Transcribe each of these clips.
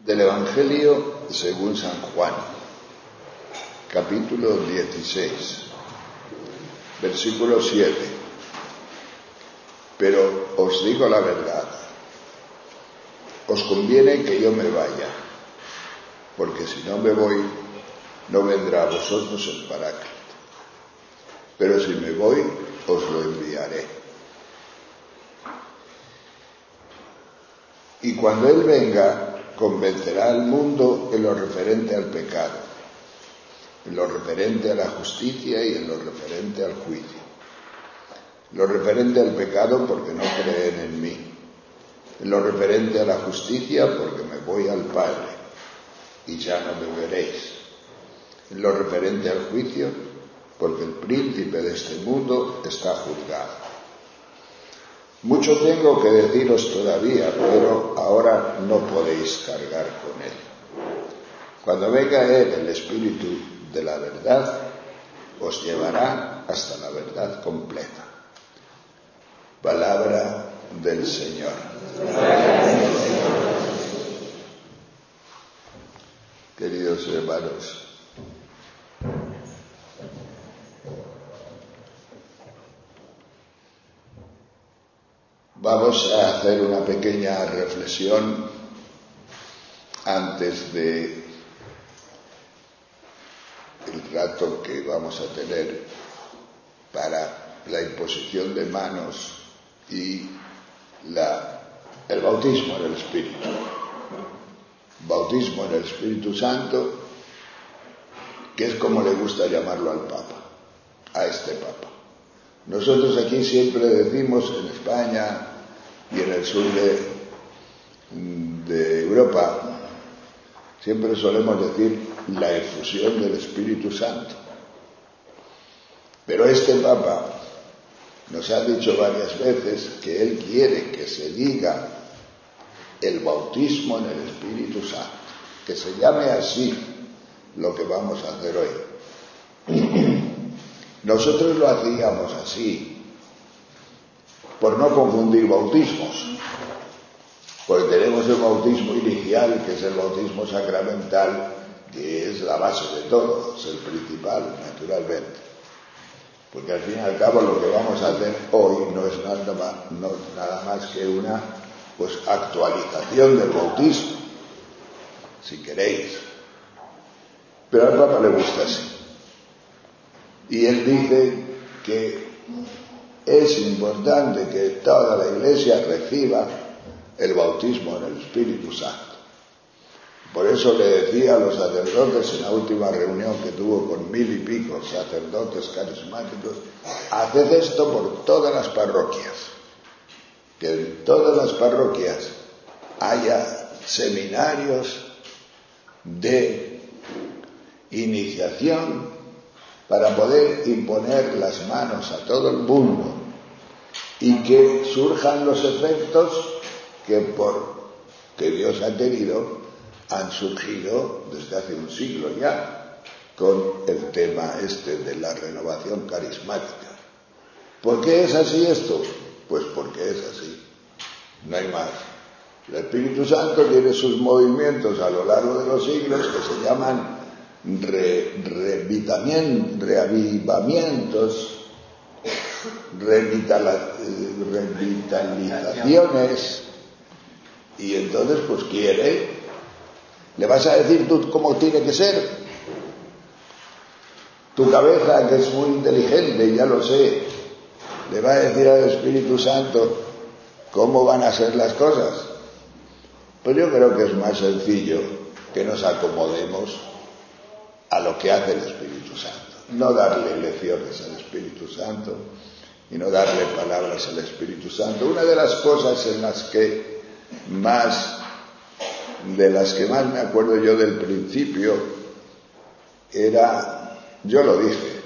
Del Evangelio según San Juan, capítulo 16, versículo 7. Pero os digo la verdad, os conviene que yo me vaya, porque si no me voy, no vendrá a vosotros el Paráclito. Pero si me voy, os lo enviaré. Y cuando Él venga, convencerá al mundo en lo referente al pecado, en lo referente a la justicia y en lo referente al juicio. En lo referente al pecado porque no creen en mí. En lo referente a la justicia porque me voy al Padre y ya no me veréis. En lo referente al juicio porque el príncipe de este mundo está juzgado. Mucho tengo que deciros todavía, pero ahora no podéis cargar con él. Cuando venga Él, el Espíritu de la verdad, os llevará hasta la verdad completa. Palabra del Señor. Queridos hermanos, vamos a hacer una pequeña reflexión antes de el rato que vamos a tener para la imposición de manos y el bautismo en el Espíritu. Bautismo en el Espíritu Santo, que es como le gusta llamarlo al Papa, a este Papa. Nosotros aquí siempre decimos en España y en el sur de Europa, siempre solemos decir la efusión del Espíritu Santo. Pero este Papa nos ha dicho varias veces que él quiere que se diga el bautismo en el Espíritu Santo, que se llame así lo que vamos a hacer hoy. Nosotros lo hacíamos así, por no confundir bautismos, porque tenemos el bautismo inicial, que es el bautismo sacramental, que es la base de todo, es el principal, naturalmente. Porque al fin y al cabo lo que vamos a hacer hoy no es nada más que una actualización del bautismo, si queréis. Pero al Papa le gusta así. Y él dice que es importante que toda la Iglesia reciba el bautismo en el Espíritu Santo. Por eso le decía a los sacerdotes en la última reunión que tuvo con 1000 y pico sacerdotes carismáticos, haced esto por todas las parroquias, que en todas las parroquias haya seminarios de iniciación para poder imponer las manos a todo el mundo y que surjan los efectos que Dios ha querido, han surgido desde hace un siglo ya con el tema de la renovación carismática. ¿Por qué es así esto? Pues porque es así, no hay más. El Espíritu Santo tiene sus movimientos a lo largo de los siglos que se llaman reavivamientos, revitalizaciones, y entonces quiere. ¿Le vas a decir tú cómo tiene que ser? Tu cabeza, que es muy inteligente, ya lo sé, le va a decir al Espíritu Santo cómo van a ser las cosas. Pues yo creo que es más sencillo que nos acomodemos a lo que hace el Espíritu Santo. No darle lecciones al Espíritu Santo y no darle palabras al Espíritu Santo. Una de las cosas de las que más me acuerdo yo del principio era, yo lo dije,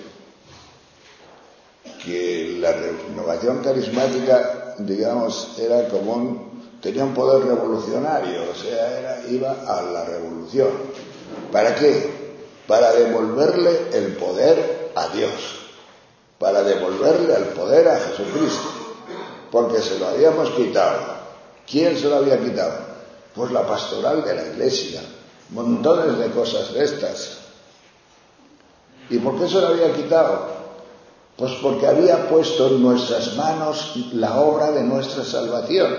que la renovación carismática, digamos, era tenía un poder revolucionario, o sea, iba a la revolución. ¿Para qué? Para devolverle el poder a Dios, para devolverle el poder a Jesucristo, porque se lo habíamos quitado. ¿Quién se lo había quitado? Pues la pastoral de la Iglesia, montones de cosas de estas. ¿Y por qué se lo había quitado? Pues porque había puesto en nuestras manos la obra de nuestra salvación.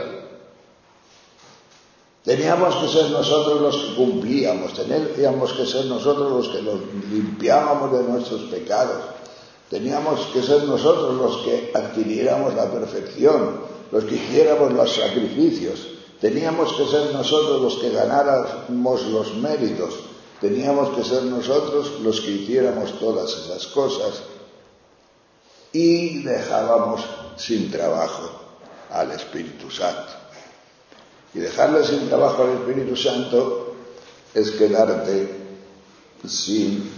Teníamos que ser nosotros los que cumplíamos, teníamos que ser nosotros los que nos limpiábamos de nuestros pecados, teníamos que ser nosotros los que adquiriéramos la perfección, los que hiciéramos los sacrificios, teníamos que ser nosotros los que ganáramos los méritos, teníamos que ser nosotros los que hiciéramos todas esas cosas y dejábamos sin trabajo al Espíritu Santo. Y dejarle sin trabajo al Espíritu Santo es quedarte sin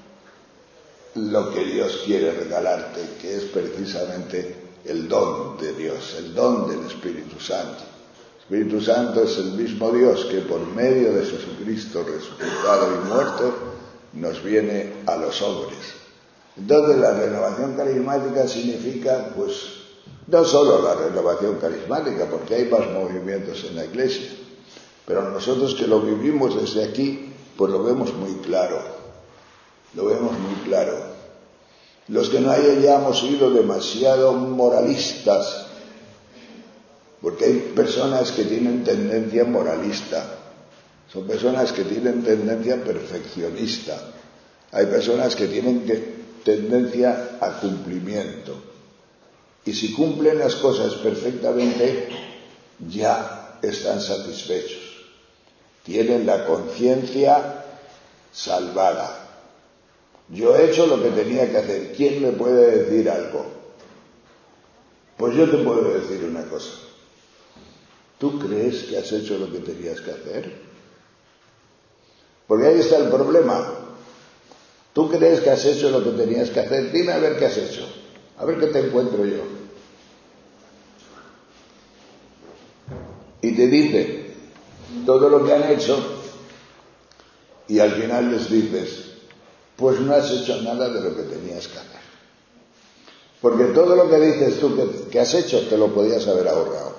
lo que Dios quiere regalarte, que es precisamente el don de Dios, el don del Espíritu Santo. El Espíritu Santo es el mismo Dios que por medio de Jesucristo resucitado y muerto nos viene a los hombres. Entonces la renovación carismática significa, pues, no solo la renovación carismática, porque hay más movimientos en la Iglesia, pero nosotros que lo vivimos desde aquí, pues lo vemos muy claro, Los que no hayamos sido demasiado moralistas, porque hay personas que tienen tendencia moralista, son personas que tienen tendencia perfeccionista, hay personas que tienen tendencia a cumplimiento. Y si cumplen las cosas perfectamente, ya están satisfechos. Tienen la conciencia salvada. Yo he hecho lo que tenía que hacer. ¿Quién me puede decir algo? Pues yo te puedo decir una cosa. ¿Tú crees que has hecho lo que tenías que hacer? Porque ahí está el problema. ¿Tú crees que has hecho lo que tenías que hacer? Dime a ver qué has hecho. A ver qué te encuentro yo. Y te dice todo lo que han hecho y al final les dices, pues no has hecho nada de lo que tenías que hacer. Porque todo lo que dices tú que has hecho te lo podías haber ahorrado.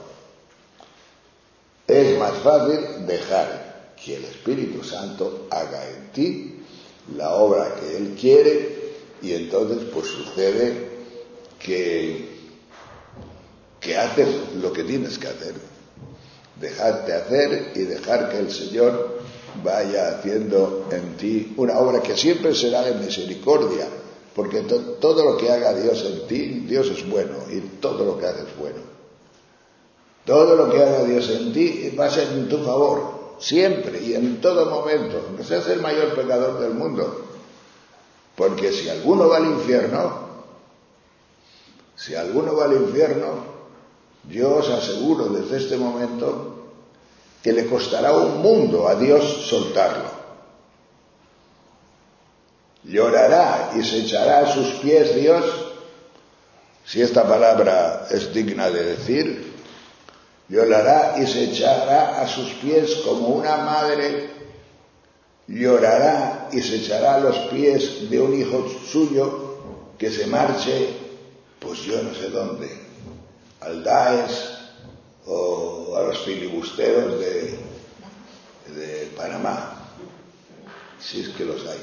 Es más fácil dejar que el Espíritu Santo haga en ti la obra que Él quiere y entonces pues sucede que haces lo que tienes que hacer, dejarte hacer y dejar que el Señor vaya haciendo en ti una obra que siempre será de misericordia, porque todo lo que haga Dios en ti, Dios es bueno y todo lo que hace es bueno. Todo lo que haga Dios en ti va a ser en tu favor, siempre y en todo momento, aunque seas el mayor pecador del mundo, porque si alguno va al infierno, yo os aseguro desde este momento que le costará un mundo a Dios soltarlo. Llorará y se echará a sus pies Dios, si esta palabra es digna de decir, llorará y se echará a sus pies como una madre llorará y se echará a los pies de un hijo suyo que se marche, pues yo no sé dónde, al Daesh o a los filibusteros de Panamá, si es que los hay.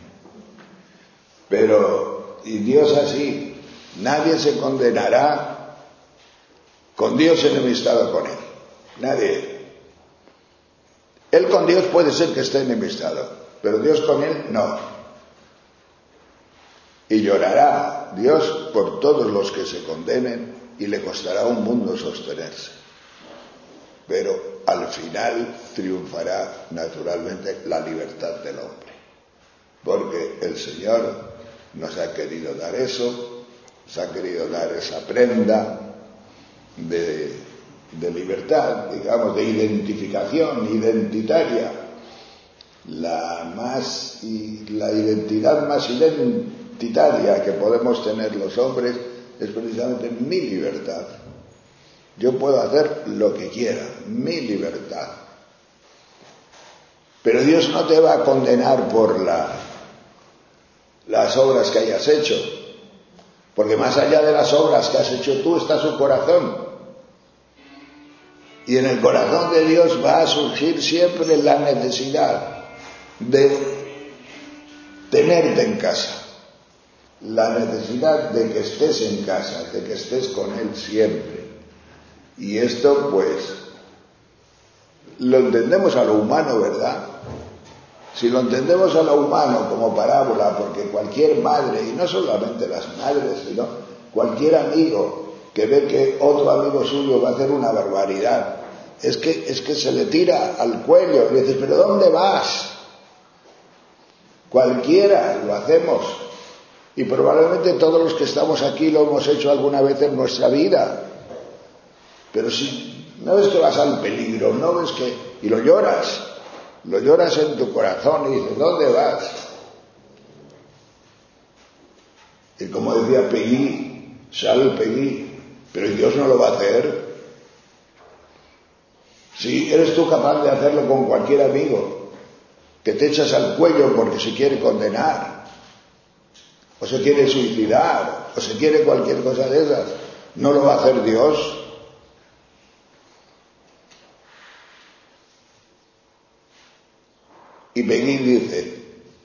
Pero, y Dios así, nadie se condenará con Dios enemistado con Él, nadie. Él con Dios puede ser que esté enemistado, pero Dios con Él no. Y llorará Dios por todos los que se condenen y le costará un mundo sostenerse. Pero al final triunfará naturalmente la libertad del hombre. Porque el Señor nos ha querido dar eso, nos ha querido dar esa prenda de libertad, digamos, de identificación identitaria. La identidad más identitaria que podemos tener los hombres es precisamente mi libertad. Yo puedo hacer lo que quiera, mi libertad. Pero Dios no te va a condenar por las obras que hayas hecho, porque más allá de las obras que has hecho tú está su corazón. Y en el corazón de Dios va a surgir siempre la necesidad de tenerte en casa, la necesidad de que estés en casa, de que estés con Él siempre. Y esto pues lo entendemos a lo humano, ¿verdad? Si lo entendemos a lo humano como parábola, porque cualquier madre, y no solamente las madres, sino cualquier amigo que ve que otro amigo suyo va a hacer una barbaridad, es que se le tira al cuello y dices, ¿pero dónde vas? Cualquiera lo hacemos, y probablemente todos los que estamos aquí lo hemos hecho alguna vez en nuestra vida. Pero si no ves que vas al peligro, no ves que... y lo lloras en tu corazón y dices, ¿dónde vas? Y como decía Peggy, Charles Peggy, pero Dios no lo va a hacer. Si eres tú capaz de hacerlo con cualquier amigo, que te echas al cuello porque se quiere condenar, o se quiere suicidar, o se quiere cualquier cosa de esas, ¿no lo va a hacer Dios? Y Peggy dice,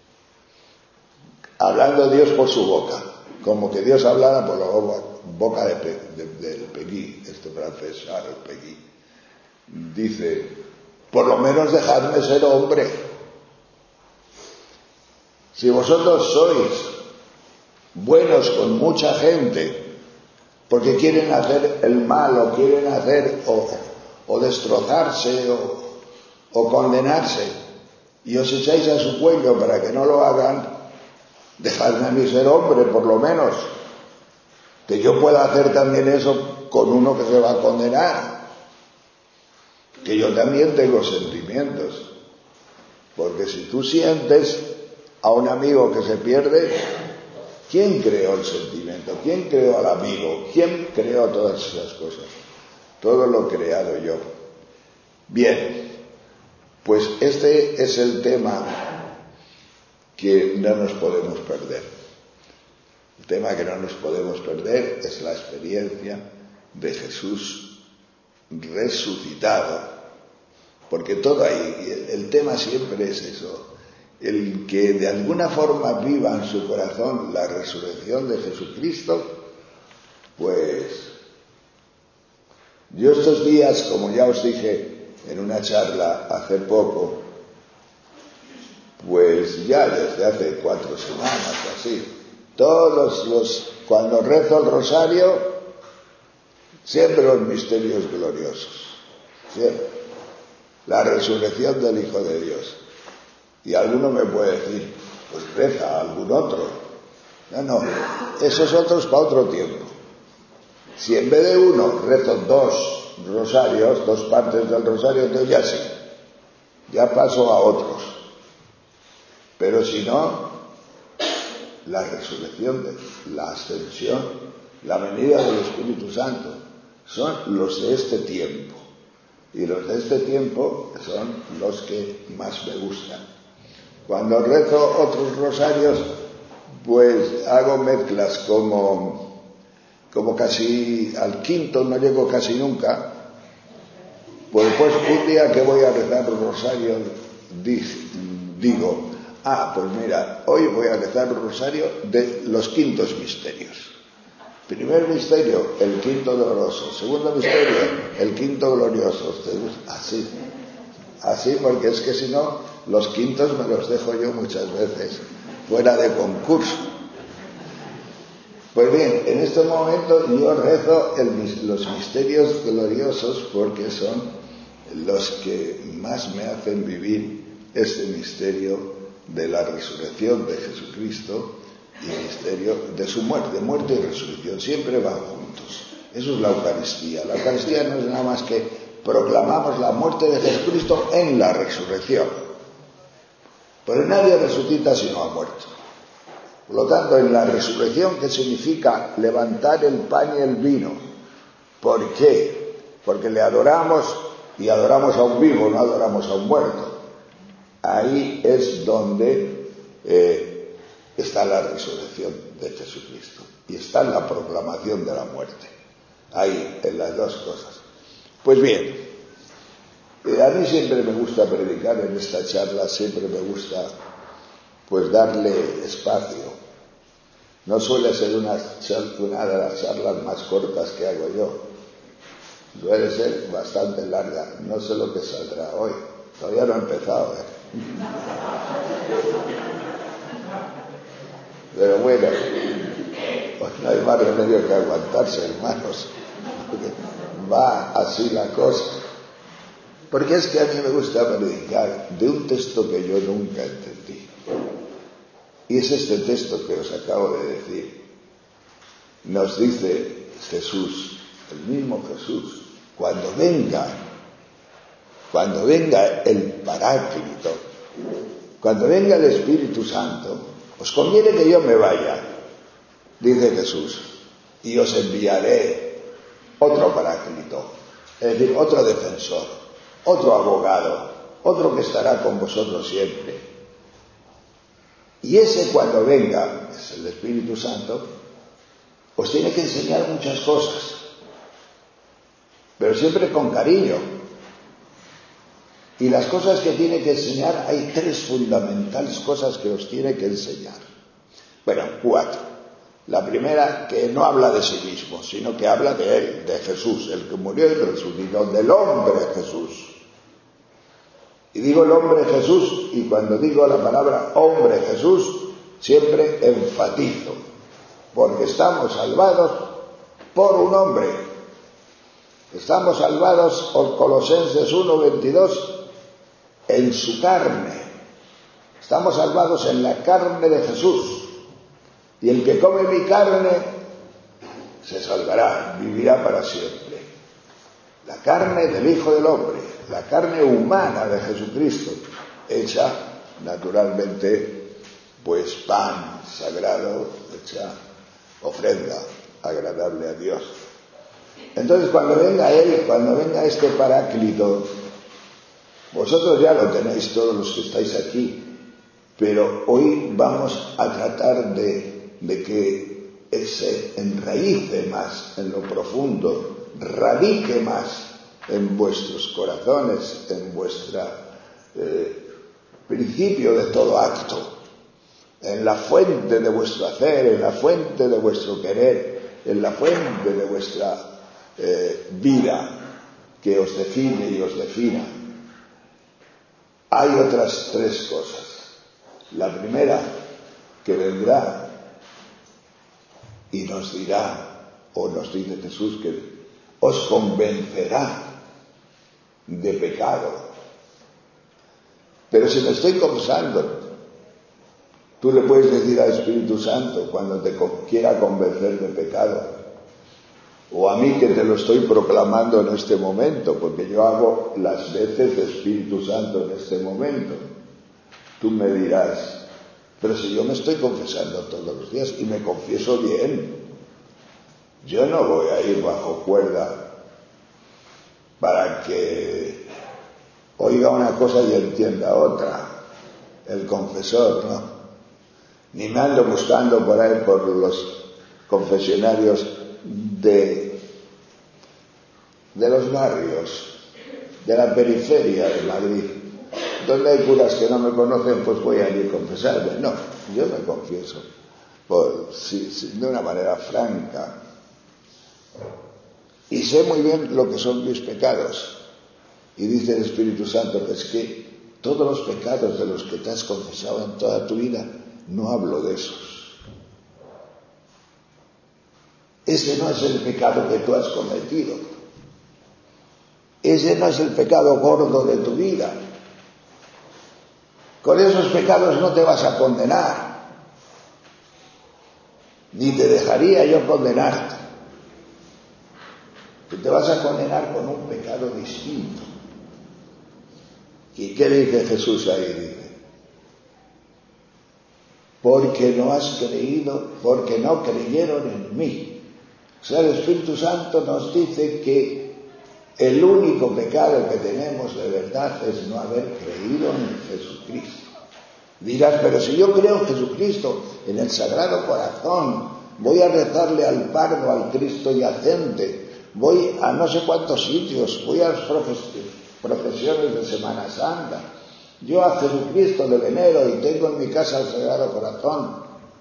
hablando Dios por su boca, como que Dios hablara por la boca del Peggy, este francés, Charles Peggy, dice, por lo menos dejadme ser hombre. Si vosotros sois buenos con mucha gente, porque quieren hacer el mal, o quieren hacer, o destrozarse, o condenarse, y os echáis a su cuello para que no lo hagan, dejadme a mí ser hombre, por lo menos, que yo pueda hacer también eso con uno que se va a condenar, que yo también tengo sentimientos, porque si tú sientes a un amigo que se pierde, ¿quién creó el sentimiento? ¿Quién creó al amigo? ¿Quién creó todas esas cosas? Todo lo creado yo. Bien, pues este es el tema que no nos podemos perder. El tema que no nos podemos perder es la experiencia de Jesús resucitado, porque todo ahí, el tema siempre es eso, el que de alguna forma viva en su corazón la resurrección de Jesucristo. Pues yo estos días, como ya os dije en una charla hace poco, pues ya desde hace 4 semanas o así, cuando rezo el rosario, siempre los misterios gloriosos, siempre, la resurrección del Hijo de Dios. Y alguno me puede decir, pues reza algún otro. No, esos otros para otro tiempo. Si en vez de uno rezo 2 rosarios, 2 partes del rosario, entonces ya sí, ya paso a otros. Pero si no, la resurrección, la ascensión, la venida del Espíritu Santo, son los de este tiempo. Y los de este tiempo son los que más me gustan. Cuando rezo otros rosarios, pues hago mezclas como casi al quinto no llego casi nunca. Pues después un día que voy a rezar el rosario digo, pues mira, hoy voy a rezar el rosario de los quintos misterios. Primer misterio, el quinto doloroso. Segundo misterio, el quinto glorioso. Así, porque es que si no, los quintos me los dejo yo muchas veces fuera de concurso. Pues bien, en este momento yo rezo los misterios gloriosos porque son los que más me hacen vivir este misterio de la resurrección de Jesucristo y el misterio de su muerte y resurrección. Siempre van juntos. Eso es la Eucaristía. La Eucaristía no es nada más que proclamamos la muerte de Jesucristo en la resurrección. Pero nadie resucita si no ha muerto. Por lo tanto, en la resurrección, ¿qué significa? Levantar el pan y el vino. ¿Por qué? Porque le adoramos y adoramos a un vivo, no adoramos a un muerto. Ahí es donde está la resurrección de Jesucristo y está la proclamación de la muerte. Ahí, en las dos cosas. Pues bien, A mí siempre me gusta predicar en esta charla, siempre me gusta pues darle espacio. No suele ser una de las charlas más cortas que hago yo. Suele ser bastante larga. No sé lo que saldrá hoy. Todavía no he empezado, Pero bueno, pues no hay más remedio que aguantarse, hermanos. Porque va así la cosa. Porque es que a mí me gusta predicar de un texto que yo nunca entendí. Y es este texto que os acabo de decir. Nos dice Jesús, el mismo Jesús, cuando venga el Paráclito, cuando venga el Espíritu Santo, os conviene que yo me vaya, dice Jesús, y os enviaré otro Paráclito, es decir, otro defensor, otro abogado, otro que estará con vosotros siempre. Y ese cuando venga, es el Espíritu Santo, os tiene que enseñar muchas cosas, pero siempre con cariño. Y las cosas que tiene que enseñar, hay 3 fundamentales cosas que os tiene que enseñar. Bueno, 4. La primera, que no habla de sí mismo, sino que habla de él, de Jesús, el que murió y resucitó, del hombre Jesús. Y digo el hombre Jesús, y cuando digo la palabra hombre Jesús, siempre enfatizo, porque estamos salvados por un hombre. Estamos salvados por Colosenses 1:22, en su carne. Estamos salvados en la carne de Jesús. Y el que come mi carne se salvará, vivirá para siempre. La carne del Hijo del Hombre, la carne humana de Jesucristo, hecha naturalmente pues pan sagrado, hecha ofrenda agradable a Dios. Entonces cuando venga Él, cuando venga este Paráclito, vosotros ya lo tenéis todos los que estáis aquí, pero hoy vamos a tratar de que se enraíce más en lo profundo, radique más en vuestros corazones, en vuestro principio de todo acto, en la fuente de vuestro hacer, en la fuente de vuestro querer, en la fuente de vuestra vida que os define y os defina. Hay otras 3 cosas. La primera, que vendrá y nos dirá, o nos dice Jesús, que os convencerá de pecado. Pero si me estoy confesando, tú le puedes decir al Espíritu Santo cuando te quiera convencer de pecado, o a mí que te lo estoy proclamando en este momento, porque yo hago las veces de Espíritu Santo en este momento. Tú me dirás, pero si yo me estoy confesando todos los días y me confieso bien, yo no voy a ir bajo cuerda para que oiga una cosa y entienda otra, el confesor, ¿no? Ni me ando buscando por ahí por los confesionarios de los barrios, de la periferia de Madrid, donde hay curas que no me conocen, pues voy a ir a confesarme. No, yo me confieso de una manera franca, y sé muy bien lo que son mis pecados. Y dice el Espíritu Santo que es que todos los pecados de los que te has confesado en toda tu vida, no hablo de esos. Ese no es el pecado que tú has cometido. Ese no es el pecado gordo de tu vida. Con esos pecados no te vas a condenar. Ni te dejaría yo condenarte. Tú te vas a condenar con un pecado distinto. ¿Y qué dice Jesús ahí? Dice, porque no has creído, porque no creyeron en mí. O sea, el Espíritu Santo nos dice que el único pecado que tenemos de verdad es no haber creído en Jesucristo. Dirás, pero si yo creo en Jesucristo, en el Sagrado Corazón, voy a rezarle al Pardo, al Cristo yacente, voy a no sé cuántos sitios, voy a los procesiones de Semana Santa. Yo a Jesucristo le venero y tengo en mi casa el Sagrado Corazón.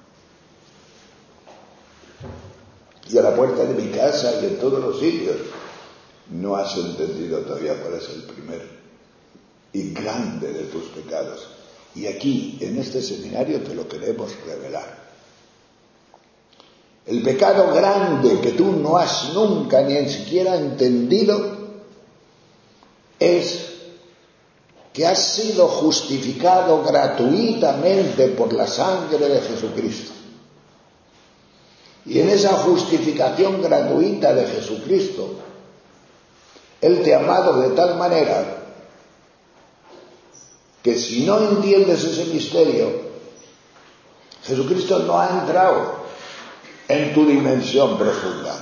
Y a la puerta de mi casa y en todos los sitios. No has entendido todavía cuál es el primer y grande de tus pecados. Y aquí, en este seminario, te lo queremos revelar. El pecado grande que tú no has nunca ni siquiera entendido es que has sido justificado gratuitamente por la sangre de Jesucristo. Y en esa justificación gratuita de Jesucristo, Él te ha amado de tal manera que si no entiendes ese misterio, Jesucristo no ha entrado en tu dimensión profunda.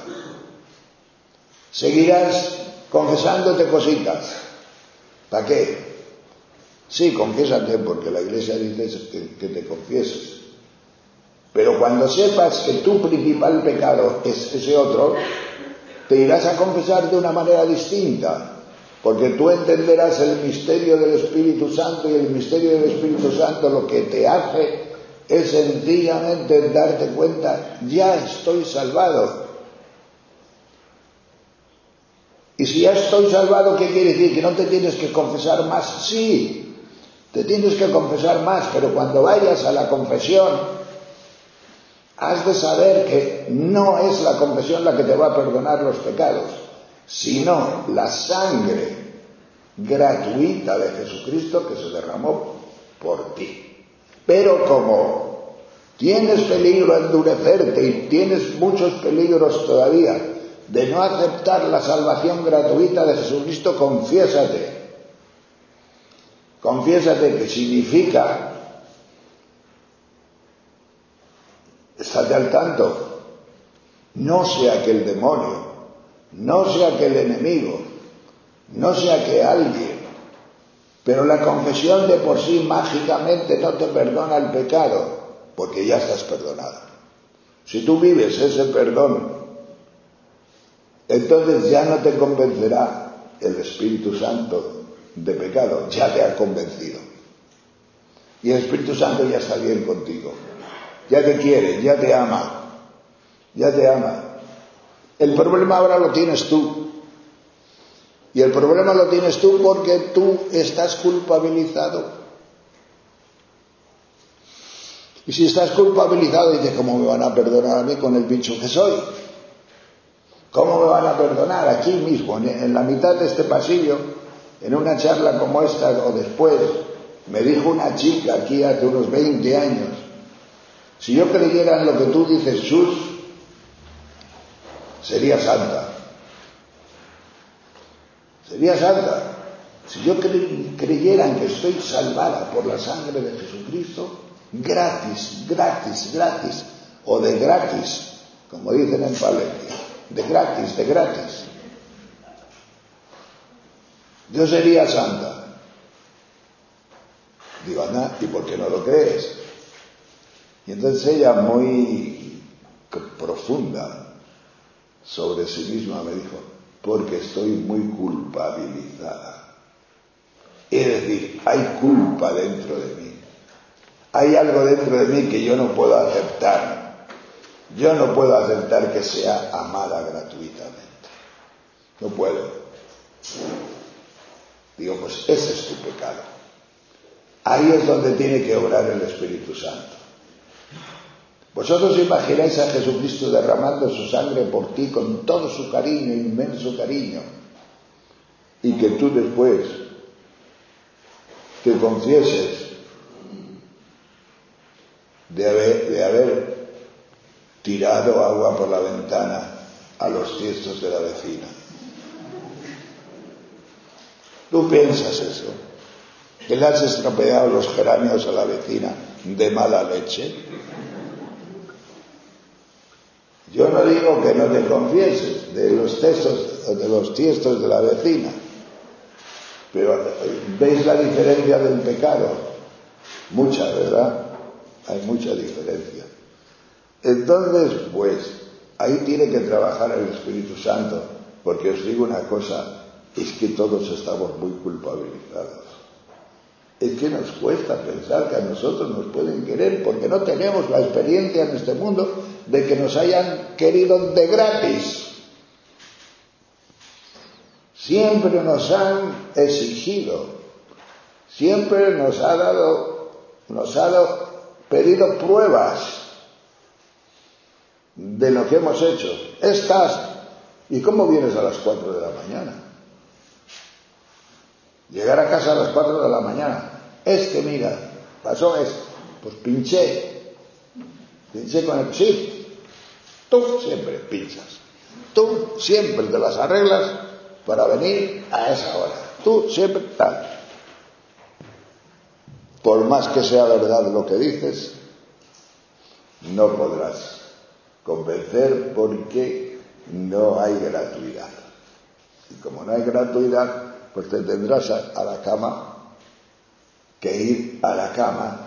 Seguirás confesándote cositas. ¿Para qué? Sí, confiésate porque la Iglesia dice que te confieses. Pero cuando sepas que tu principal pecado es ese otro, te irás a confesar de una manera distinta, porque tú entenderás el misterio del Espíritu Santo, y el misterio del Espíritu Santo lo que te hace es sencillamente darte cuenta, ya estoy salvado. Y si ya estoy salvado, ¿qué quiere decir? ¿Que no te tienes que confesar más? Sí, te tienes que confesar más, pero cuando vayas a la confesión, has de saber que no es la confesión la que te va a perdonar los pecados, sino la sangre gratuita de Jesucristo que se derramó por ti. Pero como tienes peligro a endurecerte y tienes muchos peligros todavía de no aceptar la salvación gratuita de Jesucristo, confiésate. Confiésate, que significa, estate al tanto, no sea que el demonio, no sea que el enemigo, no sea que alguien, pero la confesión de por sí mágicamente no te perdona el pecado, porque ya estás perdonado. Si tú vives ese perdón, entonces ya no te convencerá el Espíritu Santo de pecado, ya te ha convencido. Y el Espíritu Santo ya está bien contigo, ya te quiere, ya te ama, ya te ama. El problema ahora lo tienes tú. Y el problema lo tienes tú porque tú estás culpabilizado. Y si estás culpabilizado, dices, ¿cómo me van a perdonar a mí con el bicho que soy? ¿Cómo me van a perdonar? Aquí mismo, en la mitad de este pasillo, en una charla como esta o después, me dijo una chica aquí hace unos 20 años, si yo creyera en lo que tú dices, Jesús, sería santa. Sería santa. Si yo creyera en que estoy salvada por la sangre de Jesucristo, gratis, gratis, gratis, o de gratis, como dicen en Palencia, de gratis, de gratis, yo sería santa. Digo, anda, ¿y por qué no lo crees? Y entonces ella, muy profunda sobre sí misma, me dijo, porque estoy muy culpabilizada. Es decir, hay culpa dentro de mí. Hay algo dentro de mí que yo no puedo aceptar. Yo no puedo aceptar que sea amada gratuitamente. No puedo. Digo, pues ese es tu pecado. Ahí es donde tiene que obrar el Espíritu Santo. Vosotros imagináis a Jesucristo derramando su sangre por ti con todo su cariño, inmenso cariño, y que tú después te confieses de haber tirado agua por la ventana a los tiestos de la vecina. ¿Tú piensas eso? ¿Que le has estropeado los geranios a la vecina de mala leche? Yo no digo que no te confieses de los tiestos de la vecina, pero ¿veis la diferencia del pecado? Mucha, ¿verdad? Hay mucha diferencia. Entonces, pues, ahí tiene que trabajar el Espíritu Santo, porque os digo una cosa, es que todos estamos muy culpabilizados. Es que nos cuesta pensar que a nosotros nos pueden querer porque no tenemos la experiencia en este mundo de que nos hayan querido de gratis. Siempre nos han exigido, siempre nos ha pedido pruebas de lo que hemos hecho. ¿Y cómo vienes a las 4 de la mañana? Llegar a casa a las 4 de la mañana. Mira, pasó esto. Pues pinché con el chip. Tú siempre pinchas. Tú siempre te las arreglas para venir a esa hora. Tú siempre tal. Por más que sea verdad lo que dices, no podrás convencer porque no hay gratuidad. Y como no hay gratuidad, pues te tendrás a la cama que ir a la cama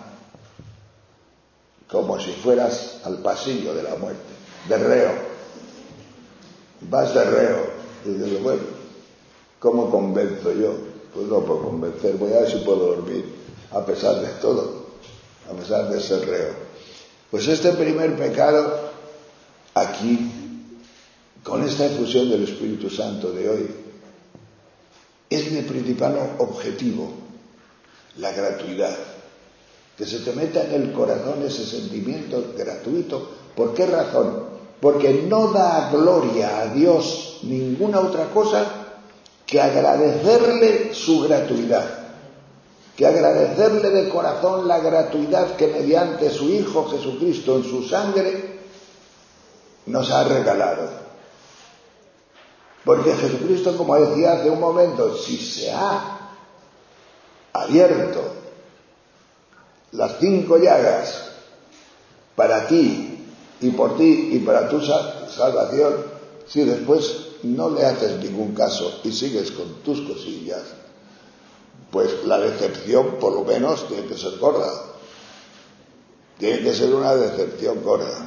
como si fueras al pasillo de la muerte, de reo. Vas de reo y dices, bueno, ¿cómo convenzo yo? Pues no puedo convencer, voy a ver si puedo dormir, a pesar de todo, a pesar de ser reo. Pues este primer pecado, aquí, con esta efusión del Espíritu Santo de hoy, es mi principal objetivo, la gratuidad. Que se te meta en el corazón ese sentimiento gratuito. ¿Por qué razón? Porque no da gloria a Dios ninguna otra cosa que agradecerle su gratuidad. Que agradecerle de corazón la gratuidad que mediante su Hijo Jesucristo en su sangre nos ha regalado. Porque Jesucristo, como decía hace un momento, si se ha abierto las 5 llagas para ti y por ti y para tu salvación, si después no le haces ningún caso y sigues con tus cosillas, pues la decepción por lo menos tiene que ser gorda. Tiene que ser una decepción gorda.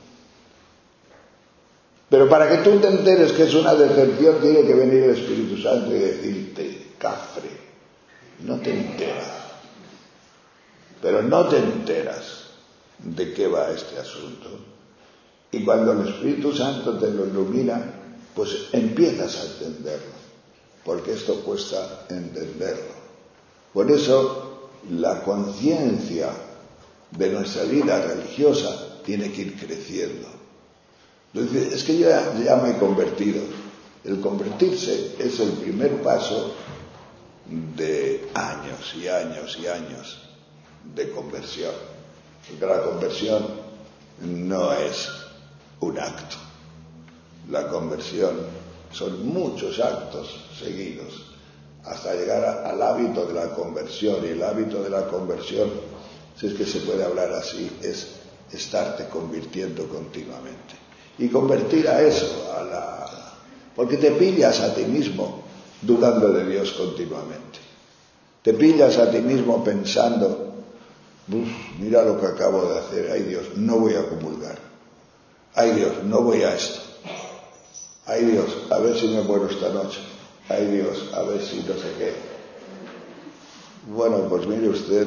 Pero para que tú te enteres que es una decepción, tiene que venir el Espíritu Santo y decirte, cafre, no te enteras. Pero no te enteras de qué va este asunto. Y cuando el Espíritu Santo te lo ilumina, pues empiezas a entenderlo. Porque esto cuesta entenderlo. Por eso la conciencia de nuestra vida religiosa tiene que ir creciendo. Entonces, es que yo ya me he convertido. El convertirse es el primer paso de años y años y años de conversión. Porque la conversión no es un acto. La conversión son muchos actos seguidos hasta llegar al hábito de la conversión. Y el hábito de la conversión, si es que se puede hablar así, es estarte convirtiendo continuamente. Y convertir a eso, porque te pillas a ti mismo dudando de Dios continuamente. Te pillas a ti mismo pensando, mira lo que acabo de hacer, ay Dios, no voy a comulgar. Ay Dios, no voy a esto. Ay Dios, a ver si me muero esta noche. Ay Dios, a ver si no sé qué. Bueno, pues mire usted,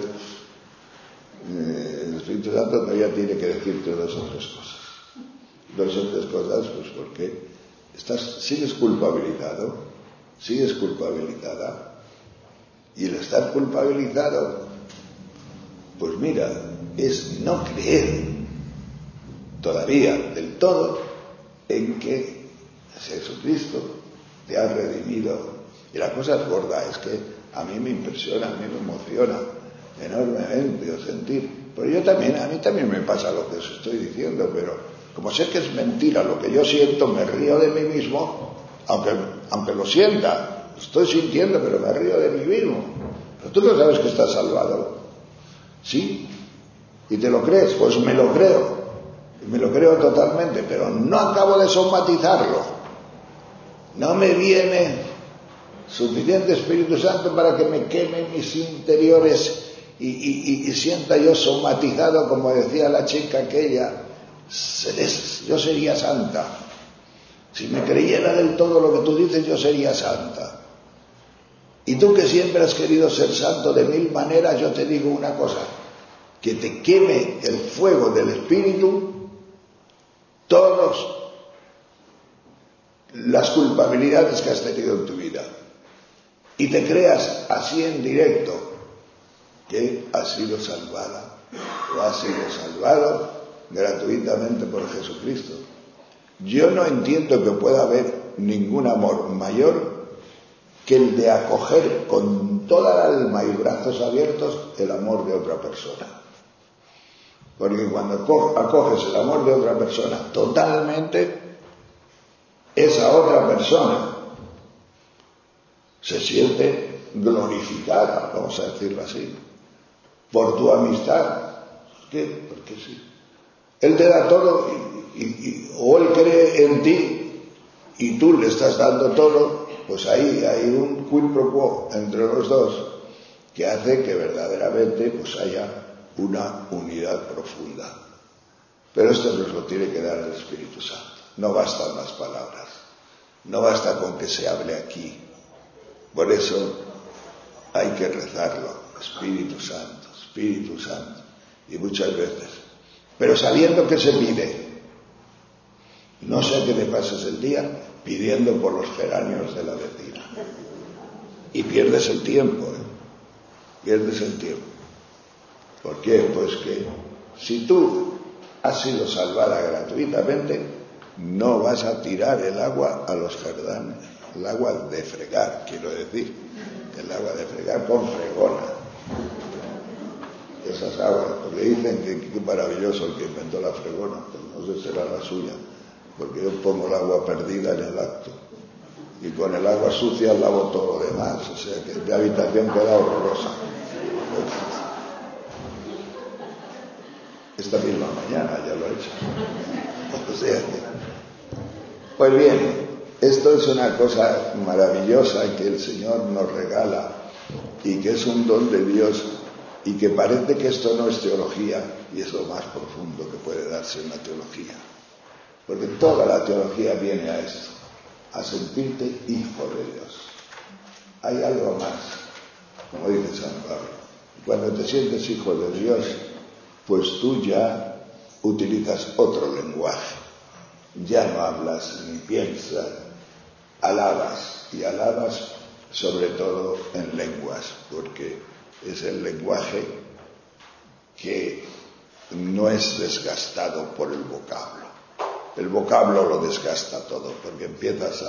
el Espíritu Santo todavía tiene que decirte 2 o 3 cosas. 2 o 3 cosas, pues porque sigues culpabilizado, sigues culpabilizada. Y el estar culpabilizado, pues mira, es no creer todavía del todo en que Jesucristo te ha redimido. Y la cosa es gorda, es que a mí me impresiona, a mí me emociona enormemente el sentir. Pero a mí también me pasa lo que os estoy diciendo, pero como sé que es mentira lo que yo siento, me río de mí mismo, aunque lo sienta, lo estoy sintiendo, pero me río de mí mismo. Pero tú no sabes que estás salvado. ¿Sí? ¿Y te lo crees? Pues me lo creo. Y me lo creo totalmente, pero no acabo de somatizarlo. No me viene suficiente Espíritu Santo para que me queme mis interiores y sienta yo somatizado, como decía la chica aquella, yo sería santa. Si me creyera del todo lo que tú dices, yo sería santa. Y tú que siempre has querido ser santo de 1000 maneras, yo te digo una cosa, que te queme el fuego del Espíritu todas las culpabilidades que has tenido en tu vida. Y te creas así en directo que has sido salvada o has sido salvado gratuitamente por Jesucristo. Yo no entiendo que pueda haber ningún amor mayor que el de acoger con toda el alma y brazos abiertos el amor de otra persona. Porque cuando acoges el amor de otra persona totalmente, esa otra persona se siente glorificada, vamos a decirlo así, por tu amistad. ¿Por qué? Porque sí. Él te da todo o él cree en ti y tú le estás dando todo, pues ahí hay un quid pro quo entre los dos que hace que verdaderamente pues haya una unidad profunda. Pero esto nos lo tiene que dar el Espíritu Santo. No bastan las palabras, no basta con que se hable aquí. Por eso hay que rezarlo, Espíritu Santo, Espíritu Santo, y muchas veces. Pero sabiendo que se pide, no sé qué te pases el día pidiendo por los geranios de la vecina. Y pierdes el tiempo, pierdes el tiempo. ¿Por qué? Pues que si tú has sido salvada gratuitamente, no vas a tirar el agua a los geranios. El agua de fregar, quiero decir. El agua de fregar con fregona. Esas aguas, porque dicen que maravilloso el que inventó la fregona, pues no sé si será la suya, porque yo pongo el agua perdida en el acto y con el agua sucia lavo todo lo demás, o sea que mi habitación queda horrorosa. Esta misma mañana ya lo he hecho. O sea que, pues bien, esto es una cosa maravillosa que el Señor nos regala y que es un don de Dios. Y que parece que esto no es teología, y es lo más profundo que puede darse en la teología. Porque toda la teología viene a esto, a sentirte hijo de Dios. Hay algo más, como dice San Pablo. Cuando te sientes hijo de Dios, pues tú ya utilizas otro lenguaje. Ya no hablas ni piensas, alabas, y alabas sobre todo en lenguas, porque es el lenguaje que no es desgastado por el vocablo. El vocablo lo desgasta todo, porque empiezas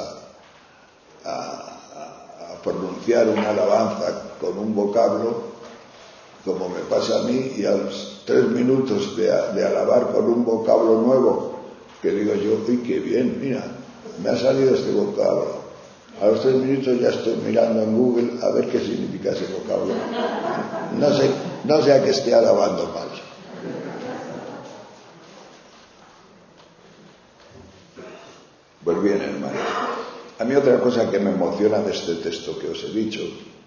a pronunciar una alabanza con un vocablo, como me pasa a mí, y a los 3 minutos de alabar con un vocablo nuevo, que digo yo, uy, qué bien, mira, me ha salido este vocablo. A los 3 minutos ya estoy mirando en Google a ver qué significa ese vocablo. No sé a qué esté alabando mal. Pues bien, hermano. A mí otra cosa que me emociona de este texto que os he dicho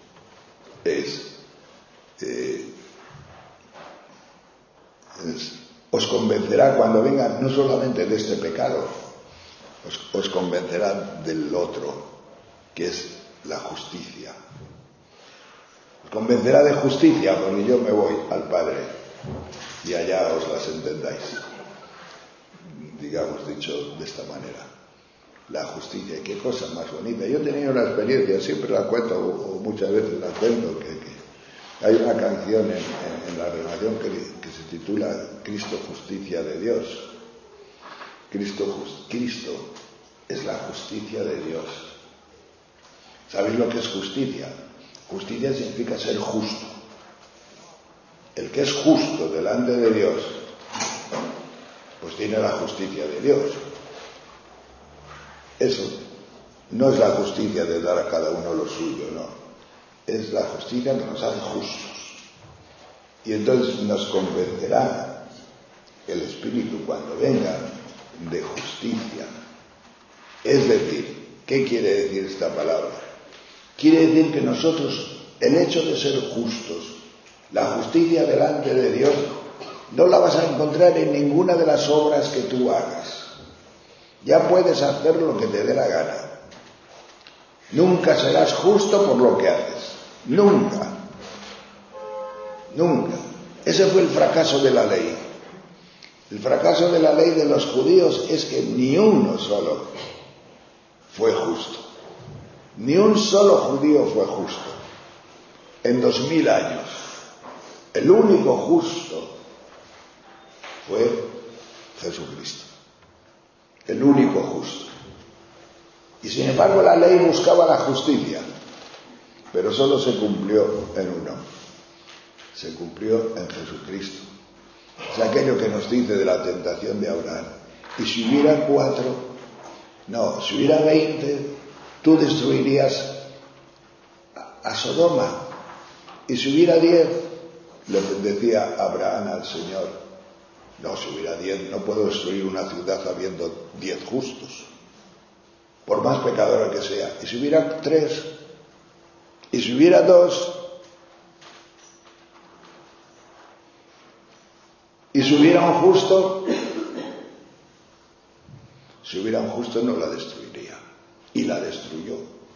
os convencerá cuando vengan no solamente de este pecado, os convencerá del otro, que es la justicia. Os convencerá de justicia, porque yo me voy al Padre y allá os las entendáis, digamos dicho de esta manera. La justicia, qué cosa más bonita. Yo tenía una experiencia, siempre la cuento, o muchas veces la cuento, que hay una canción en la Renovación que se titula Cristo, justicia de Dios. Cristo es la justicia de Dios. ¿Sabéis lo que es justicia? Justicia significa ser justo. El que es justo delante de Dios, pues tiene la justicia de Dios. Eso no es la justicia de dar a cada uno lo suyo, no. Es la justicia que nos hace justos. Y entonces nos convencerá el Espíritu cuando venga de justicia. Es decir, ¿qué quiere decir esta palabra? Quiere decir que nosotros, el hecho de ser justos, la justicia delante de Dios, no la vas a encontrar en ninguna de las obras que tú hagas. Ya puedes hacer lo que te dé la gana. Nunca serás justo por lo que haces. Nunca. Nunca. Ese fue el fracaso de la ley. El fracaso de la ley de los judíos es que ni uno solo fue justo. Ni un solo judío fue justo. En 2000 años, el único justo fue Jesucristo. El único justo. Y sin embargo la ley buscaba la justicia, pero solo se cumplió en uno. Se cumplió en Jesucristo. Es aquello que nos dice de la tentación de Abraham. Y si hubiera 4, no, si hubiera 20, tú destruirías a Sodoma. Y si hubiera 10, le decía Abraham al Señor, no, si hubiera 10, no puedo destruir una ciudad habiendo 10 justos, por más pecadora que sea. Y si hubiera 3, y si hubiera 2, y si hubiera un justo, no la destruiría. Y la destruyó.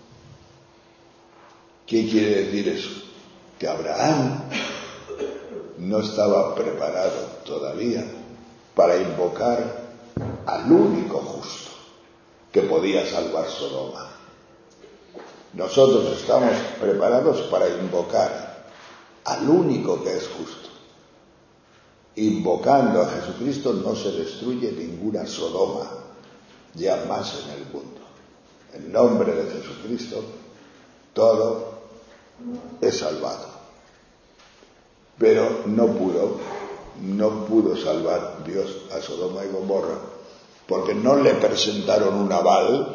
¿Qué quiere decir eso? Que Abraham no estaba preparado todavía para invocar al único justo que podía salvar Sodoma. Nosotros estamos preparados para invocar al único que es justo. Invocando a Jesucristo no se destruye ninguna Sodoma ya más en el mundo. En nombre de Jesucristo todo es salvado. Pero no pudo salvar Dios a Sodoma y Gomorra, porque no le presentaron un aval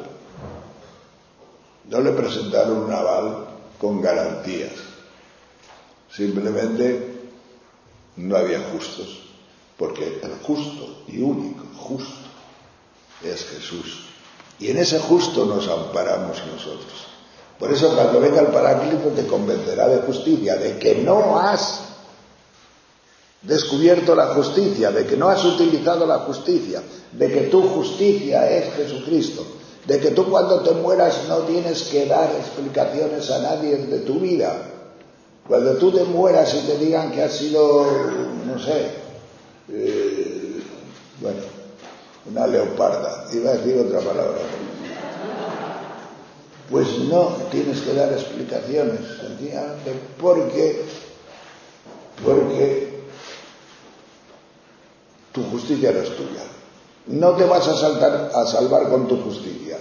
con garantías. Simplemente no había justos, porque el justo y único justo es Jesús. Y en ese justo nos amparamos nosotros. Por eso cuando venga el Paráclito te convencerá de justicia, de que no has descubierto la justicia, de que no has utilizado la justicia, de que tu justicia es Jesucristo, de que tú cuando te mueras no tienes que dar explicaciones a nadie de tu vida. Cuando tú te mueras y te digan que has sido, no sé, una leoparda, iba a decir otra palabra, pues no tienes que dar explicaciones, sencillamente porque tu justicia no es tuya. No te vas a salvar con tu justicia,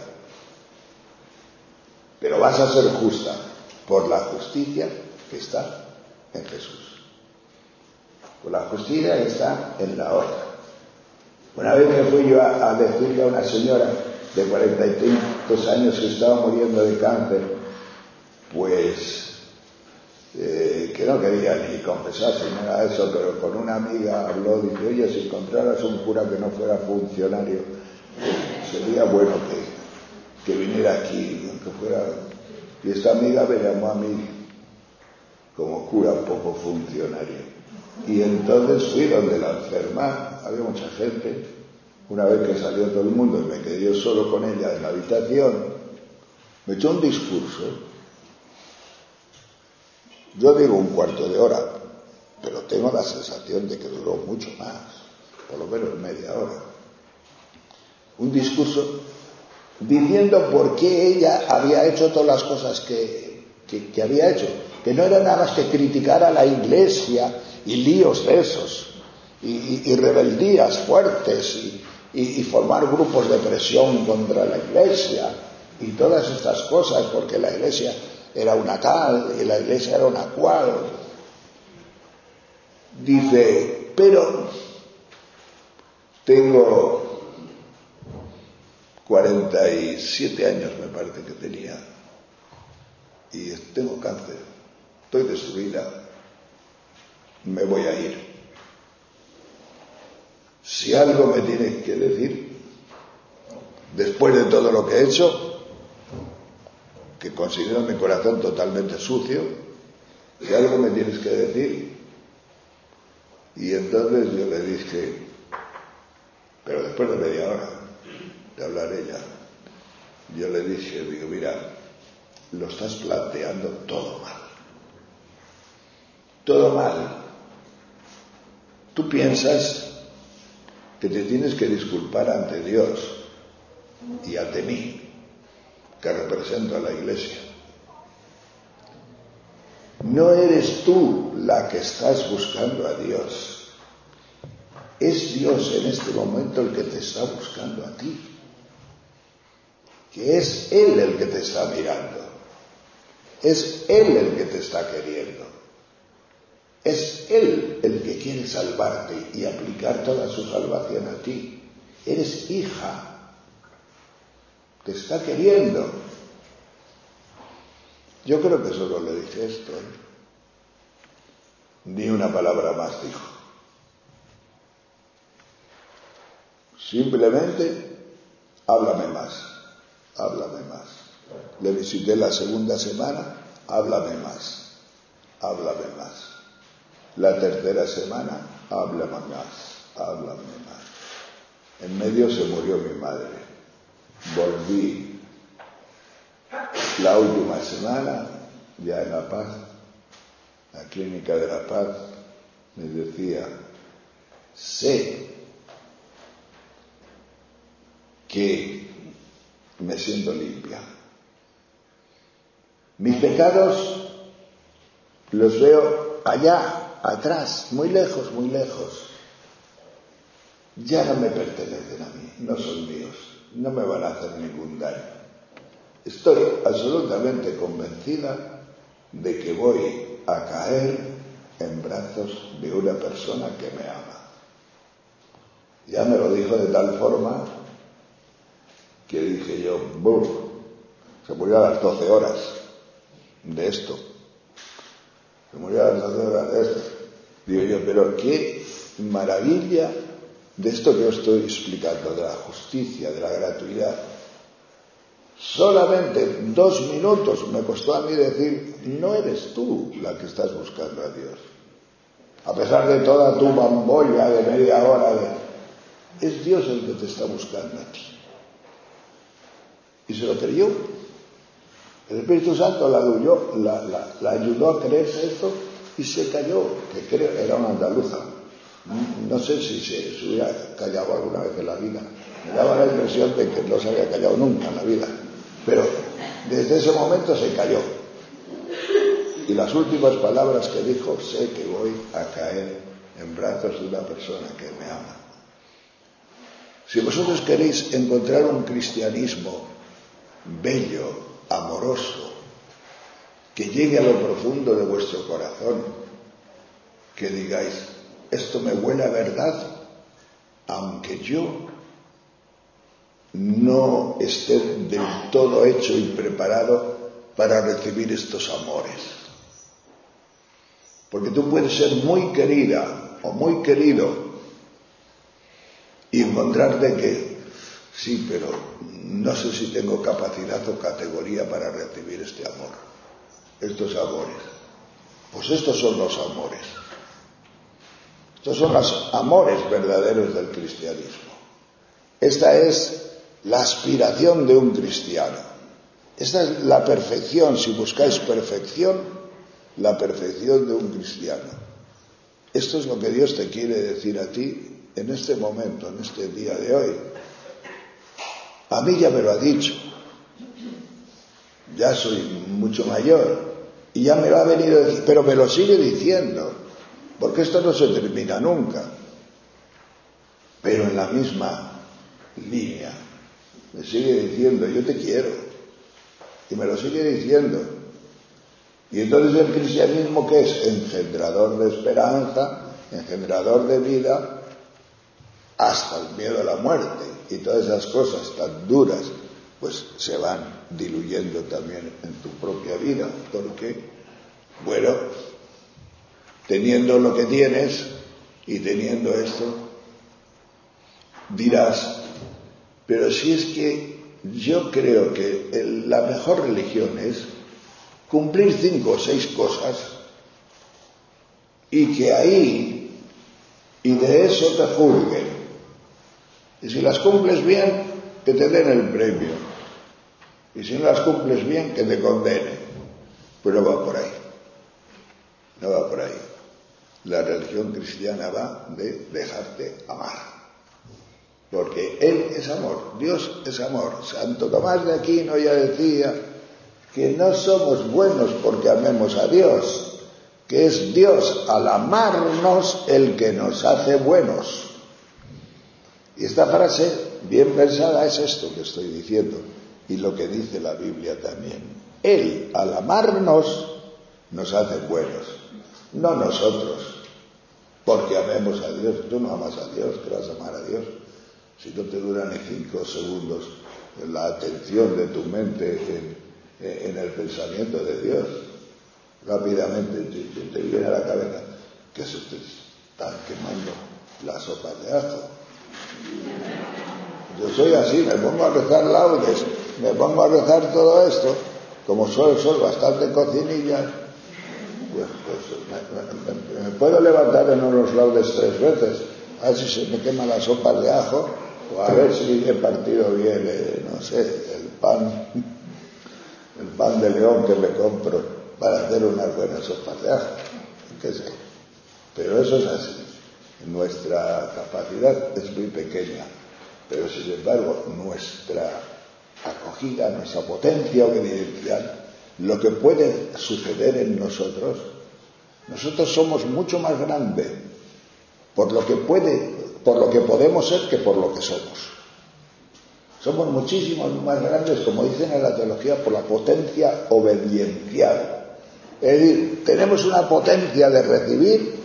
pero vas a ser justa por la justicia que está en Jesús. Por la justicia que está en la otra. Una vez que fui yo a decirle a una señora de 40 y tantos años que estaba muriendo de cáncer, pues que no quería ni confesarse ni nada de eso, pero con una amiga habló, dice, oye, si encontraras un cura que no fuera funcionario, sería bueno que viniera aquí, que fuera. Y esta amiga me llamó a mí como cura poco funcionario. Y entonces fui donde la enferma, había mucha gente. Una vez que salió todo el mundo y me quedé yo solo con ella en la habitación, me echó un discurso. Yo digo un cuarto de hora, pero tengo la sensación de que duró mucho más, por lo menos media hora. Un discurso diciendo por qué ella había hecho todas las cosas que había hecho, que no era nada más que criticar a la Iglesia y líos de esos, y rebeldías fuertes, y formar grupos de presión contra la Iglesia, y todas estas cosas, porque la Iglesia era una tal y la Iglesia era una cual. Dice, pero tengo 47 años, me parece que tenía, y tengo cáncer, estoy destruida, me voy a ir. Si algo me tienes que decir, después de todo lo que he hecho, que considero mi corazón totalmente sucio, si algo me tienes que decir. Y entonces yo le dije, pero después de media hora de hablar ella, yo le dije, digo, mira, lo estás planteando todo mal. todo mal. Tú piensas que te tienes que disculpar ante Dios y ante mí, que represento a la Iglesia. No eres tú la que estás buscando a Dios. Es Dios en este momento el que te está buscando a ti. Que es Él el que te está mirando. Es Él el que te está queriendo. Es Él el que quiere salvarte y aplicar toda su salvación a ti. Eres hija. Te está queriendo. Yo creo que solo le dije esto. Ni una palabra más dijo. Simplemente, háblame más. Háblame más. Le visité la segunda semana, háblame más. Háblame más. La tercera semana, háblame más. Háblame más. En medio se murió mi madre. Volví. La última semana, ya en La Paz, la clínica de La Paz, me decía, sé que me siento limpia. Mis pecados los veo allá, atrás, muy lejos, muy lejos. Ya no me pertenecen a mí, no son míos, no me van a hacer ningún daño. Estoy absolutamente convencida de que voy a caer en brazos de una persona que me ama. Ya me lo dijo de tal forma que dije yo, ¡bum! Se murió a las 12 horas de esto. Se murió a las 12 horas de esto. Digo yo, pero qué maravilla de esto que os estoy explicando, de la justicia, de la gratuidad. Solamente 2 minutos me costó a mí decir, no eres tú la que estás buscando a Dios. A pesar de toda tu bambolla de media hora, es Dios el que te está buscando a ti. Y se lo creyó. El Espíritu Santo la ayudó a creerse esto y se calló, que creo era una andaluza. No sé si se hubiera callado alguna vez en la vida. Me daba la impresión de que no se había callado nunca en la vida. Pero desde ese momento se calló. Y las últimas palabras que dijo, sé que voy a caer en brazos de una persona que me ama. Si vosotros queréis encontrar un cristianismo bello, amoroso, que llegue a lo profundo de vuestro corazón, que digáis, esto me huele a verdad, aunque yo no esté del todo hecho y preparado para recibir estos amores. Porque tú puedes ser muy querida o muy querido y encontrarte que sí, pero no sé si tengo capacidad o categoría para recibir este amor, estos amores. Pues estos son los amores. Estos son los amores verdaderos del cristianismo. Esta es la aspiración de un cristiano. Esta es la perfección, si buscáis perfección, la perfección de un cristiano. Esto es lo que Dios te quiere decir a ti en este momento, en este día de hoy. A mí ya me lo ha dicho. Ya soy mucho mayor y ya me lo ha venido a decir, pero me lo sigue diciendo, porque esto no se termina nunca. Pero en la misma línea me sigue diciendo, yo te quiero, y me lo sigue diciendo. Y entonces el cristianismo, ¿qué es? Engendrador de esperanza, engendrador de vida, hasta el miedo a la muerte, y todas esas cosas tan duras pues se van diluyendo también en tu propia vida, porque, bueno, teniendo lo que tienes y teniendo esto, dirás, pero si es que yo creo que la mejor religión es cumplir 5 o 6 cosas y que ahí y de eso te juzguen, y si las cumples bien, que te den el premio, y si no las cumples bien, que te condenen. Pues no va por ahí, no va por ahí. La religión cristiana va de dejarte amar. Porque Él es amor, Dios es amor. Santo Tomás de Aquino ya decía que no somos buenos porque amemos a Dios, que es Dios al amarnos el que nos hace buenos. Y esta frase bien pensada es esto que estoy diciendo y lo que dice la Biblia también. Él al amarnos nos hace buenos, no nosotros, porque amemos a Dios. Tú no amas a Dios, ¿qué vas a amar a Dios? Si no te dura ni 5 segundos la atención de tu mente en el pensamiento de Dios, rápidamente te viene a la cabeza que se te están quemando las sopas de ajo. Yo soy así, me pongo a rezar laudes, me pongo a rezar todo esto, como soy bastante cocinilla, pues me puedo levantar en unos laudes 3 veces, a ver si se me queman las sopas de ajo, o a ver si he partido bien, no sé, el pan de león que me compro para hacer unas buenas sopas de ajo, qué sé. Pero eso es así. Nuestra capacidad es muy pequeña, pero sin embargo nuestra acogida, nuestra potencia obediencial, lo que puede suceder en nosotros somos mucho más grandes por lo que podemos ser que por lo que somos. Somos muchísimo más grandes, como dicen en la teología, por la potencia obediencial. Es decir, tenemos una potencia de recibir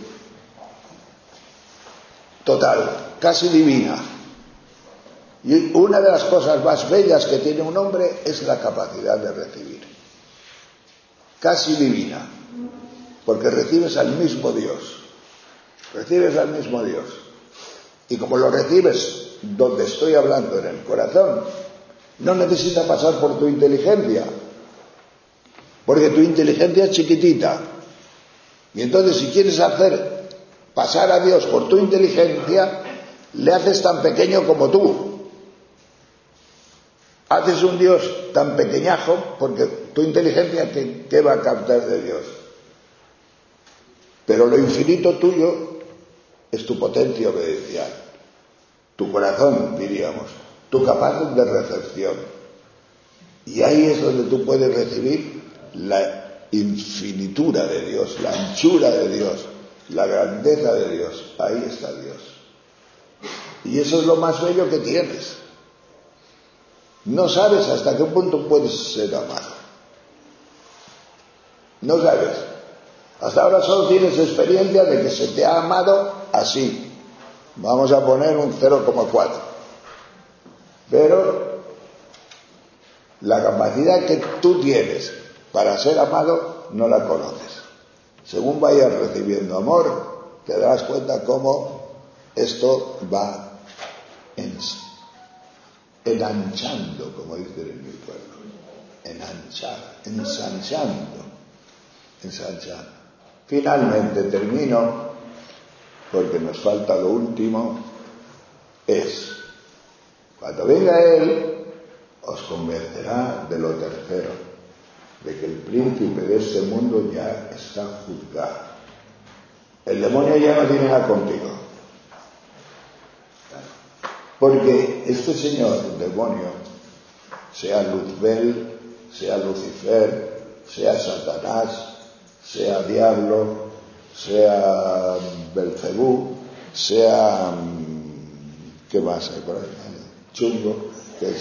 total, casi divina. Y una de las cosas más bellas que tiene un hombre es la capacidad de recibir. Casi divina, porque recibes al mismo Dios. Recibes al mismo Dios. Y como lo recibes donde estoy hablando, en el corazón, no necesita pasar por tu inteligencia, porque tu inteligencia es chiquitita. Y entonces si quieres hacer pasar a Dios por tu inteligencia, le haces tan pequeño como tú. Haces un Dios tan pequeñajo porque tu inteligencia, ¿qué va a captar de Dios? Pero lo infinito tuyo es tu potencia obediencial, tu corazón, diríamos, tu capacidad de recepción. Y ahí es donde tú puedes recibir la infinitura de Dios, la anchura de Dios, la grandeza de Dios. Ahí está Dios. Y eso es lo más bello que tienes. No sabes hasta qué punto puedes ser amado. No sabes. Hasta ahora solo tienes experiencia de que se te ha amado así. Vamos a poner un 0,4. Pero la capacidad que tú tienes para ser amado no la conoces. Según vayas recibiendo amor, te darás cuenta cómo esto va enanchando, como dicen en mi pueblo. Ensanchando. Finalmente termino, porque nos falta lo último, es, cuando venga Él, os convencerá de lo tercero, de que el príncipe de este mundo ya está juzgado. El demonio ya no tiene nada contigo. Porque este señor, el demonio, sea Luzbel, sea Lucifer, sea Satanás, sea diablo, sea Belcebú, sea, ¿qué más hay por ahí? Chungo, que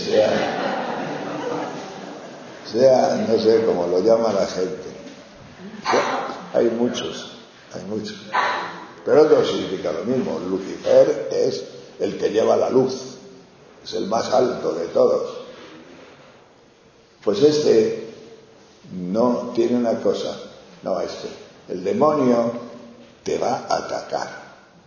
sea, no sé cómo lo llama la gente. Hay muchos. Pero otro significa lo mismo. Lucifer es el que lleva la luz, es el más alto de todos. Pues este no tiene una cosa, el demonio te va a atacar.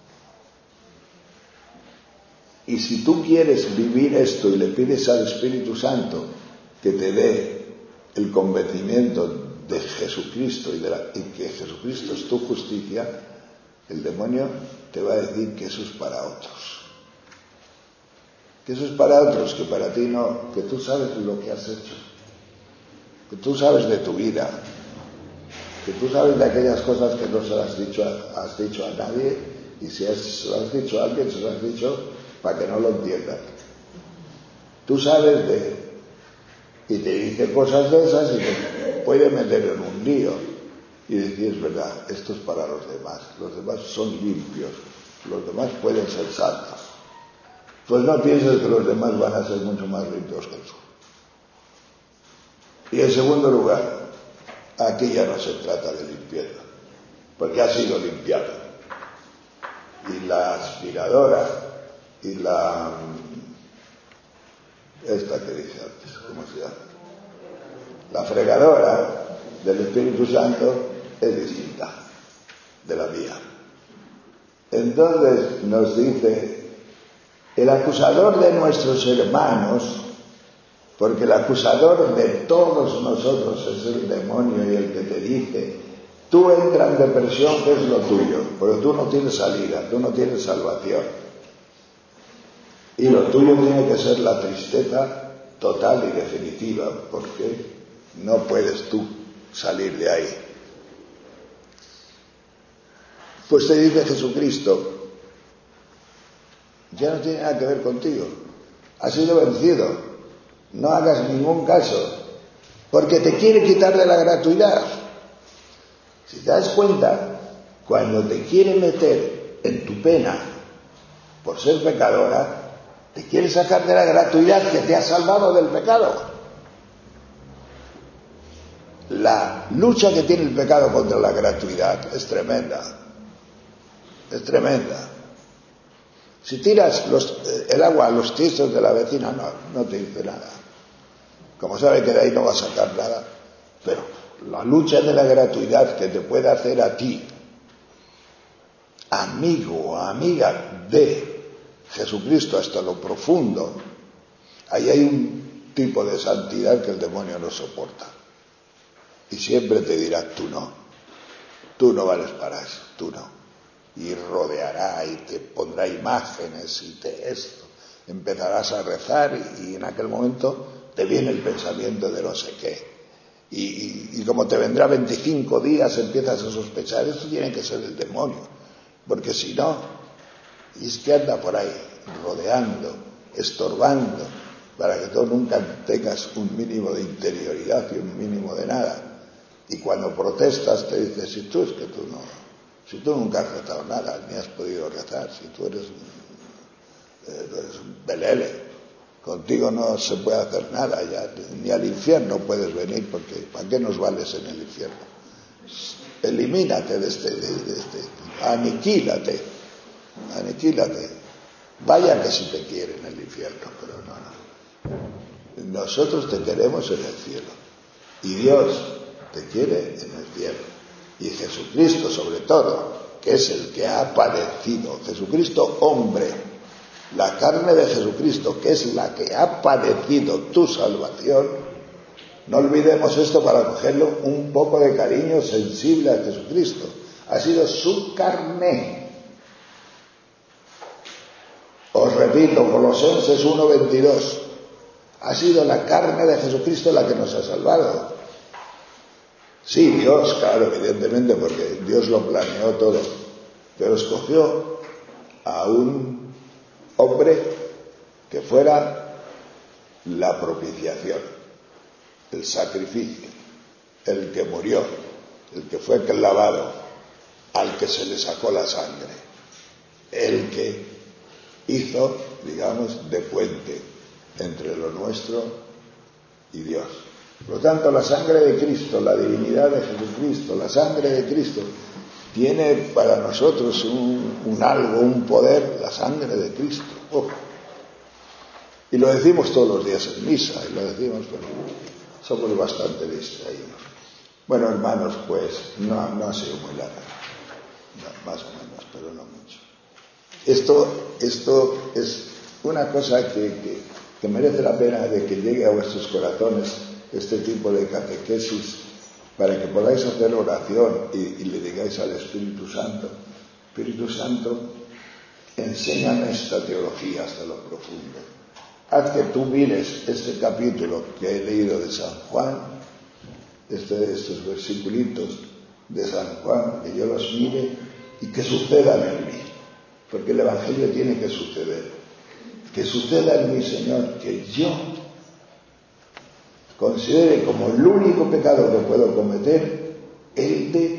Y si tú quieres vivir esto y le pides al Espíritu Santo que te dé el convencimiento de Jesucristo y que Jesucristo es tu justicia, el demonio te va a decir que eso es para otros. Que eso es para otros, que para ti no, que tú sabes lo que has hecho, que tú sabes de tu vida, que tú sabes de aquellas cosas que no se las has dicho a nadie, y si se lo has dicho a alguien, se lo has dicho para que no lo entiendan. Tú sabes y te dice cosas de esas y te puede meter en un lío y decir, es verdad, esto es para los demás son limpios, los demás pueden ser santos. Pues no pienses que los demás van a ser mucho más limpios que tú. Y en segundo lugar, aquí ya no se trata de limpieza, porque ha sido limpiado. Y la aspiradora y esta que dice antes, ¿cómo se llama? La fregadora del Espíritu Santo es distinta de la mía. Entonces nos dice, el acusador de nuestros hermanos, porque el acusador de todos nosotros es el demonio y el que te dice, tú entras en depresión, que es lo tuyo, pero tú no tienes salida, tú no tienes salvación. Y lo tuyo tiene que ser la tristeza total y definitiva, porque no puedes tú salir de ahí. Pues te dice Jesucristo, ya no tiene nada que ver contigo, has sido vencido, no hagas ningún caso, porque te quiere quitar de la gratuidad. Si te das cuenta, cuando te quiere meter en tu pena por ser pecadora, te quiere sacar de la gratuidad que te ha salvado del pecado. La lucha que tiene el pecado contra la gratuidad es tremenda. Es tremenda. Si tiras el agua a los tiestos de la vecina, no te dice nada. Como sabe que de ahí no va a sacar nada. Pero la lucha de la gratuidad que te puede hacer a ti, amigo o amiga de Jesucristo hasta lo profundo, ahí hay un tipo de santidad que el demonio no soporta. Y siempre te dirá, tú no vales para eso, tú no. Y rodeará y te pondrá imágenes y esto. Empezarás a rezar y en aquel momento te viene el pensamiento de no sé qué. Y como te vendrá 25 días empiezas a sospechar, esto tiene que ser el demonio. Porque si no, y es que anda por ahí rodeando, estorbando, para que tú nunca tengas un mínimo de interioridad y un mínimo de nada. Y cuando protestas te dice, si tú nunca has rezado nada, ni has podido rezar, si tú eres un pelele, contigo no se puede hacer nada ya, ni al infierno puedes venir, porque ¿para qué nos vales en el infierno? Elimínate de este, aniquílate, vaya que si te quiere en el infierno, pero no. Nosotros te queremos en el cielo, y Dios te quiere en el cielo, y Jesucristo sobre todo, que es el que ha padecido, Jesucristo hombre, la carne de Jesucristo, que es la que ha padecido tu salvación. No olvidemos esto para cogerlo un poco de cariño sensible a Jesucristo. Ha sido su carne. Os repito, Colosenses 1:22. Ha sido la carne de Jesucristo la que nos ha salvado. Sí, Dios, claro, evidentemente, porque Dios lo planeó todo. Pero escogió a un hombre que fuera la propiciación, el sacrificio, el que murió, el que fue clavado, al que se le sacó la sangre, el que hizo, digamos, de puente entre lo nuestro y Dios. Por lo tanto, la sangre de Cristo, la divinidad de Jesucristo, la sangre de Cristo, tiene para nosotros un algo, un poder, la sangre de Cristo. Oh. Y lo decimos todos los días en misa, y lo decimos, pero somos bastante distraídos. Bueno, hermanos, pues no ha sido muy larga, más o menos, pero no mucho. Esto es una cosa que merece la pena de que llegue a vuestros corazones este tipo de catequesis, para que podáis hacer oración y le digáis al Espíritu Santo, Espíritu Santo, enséñame esta teología hasta lo profundo. Haz que tú mires este capítulo que he leído de San Juan, estos versículos, de San Juan, que yo los mire y que sucedan en mí, porque el Evangelio tiene que suceder. Que suceda en mí, Señor, que yo considere como el único pecado que puedo cometer el de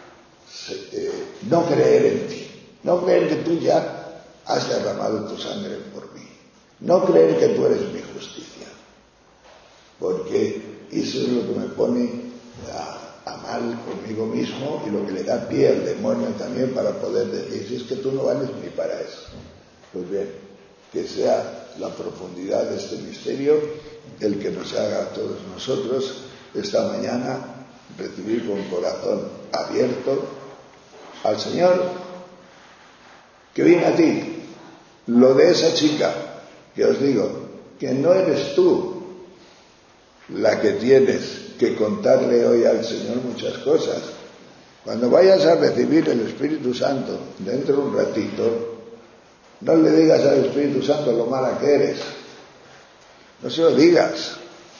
no creer en ti, no creer que tú ya has derramado tu sangre por mí, no creer que tú eres mi justicia, porque eso es lo que me pone a mal conmigo mismo y lo que le da pie al demonio también para poder decir, si es que tú no vales ni para eso. Pues bien, que sea la profundidad de este misterio el que nos haga a todos nosotros esta mañana recibir con corazón abierto al Señor que viene a ti. Lo de esa chica, que os digo, que no eres tú la que tienes que contarle hoy al Señor muchas cosas. Cuando vayas a recibir el Espíritu Santo dentro de un ratito, no le digas al Espíritu Santo lo mala que eres. No se lo digas.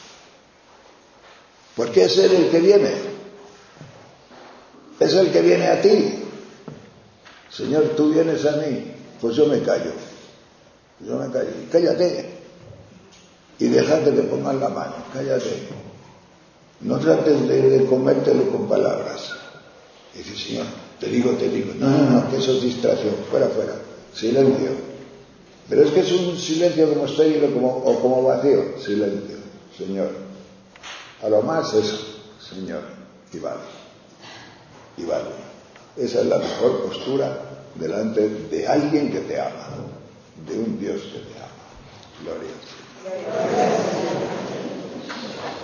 Porque es Él el que viene. Es el que viene a ti. Señor, tú vienes a mí. Pues yo me callo. Yo me callo. Cállate. Y deja que te pongan la mano. Cállate. No trates de comértelo con palabras. Y dice, Señor, te digo. No, que eso es distracción. Fuera. Silencio. Pero es que es un silencio como estéril o como vacío. Silencio. Señor. A lo más eso. Señor. Y vale. Esa es la mejor postura delante de alguien que te ama. De un Dios que te ama. Gloria al Señor.